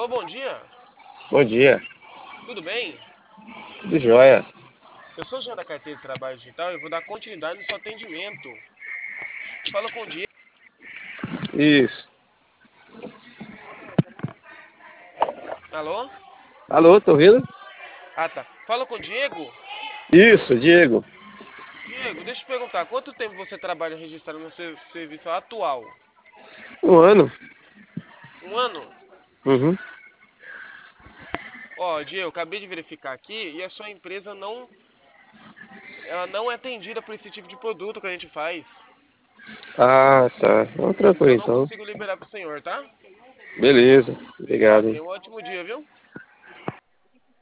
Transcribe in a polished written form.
Alô, bom dia. Bom dia, Tudo bem? tudo jóia? Eu sou o Jean da carteira de trabalho digital e vou dar continuidade no seu atendimento. Fala com o Diego. Isso. Alô? Alô, tô ouvindo? Ah, tá. Fala com o Diego. Isso, Diego. Diego, deixa eu te perguntar, quanto tempo você trabalha registrado no seu serviço atual? Um ano. Um ano? Uhum. Ó, Diego, acabei de verificar aqui e a sua empresa ela não é atendida por esse tipo de produto que a gente faz. Ah, tá. Então, tranquilo Então não então. consigo liberar pro senhor, tá? Beleza. Ó, Obrigado, tenha hein? um ótimo dia, viu?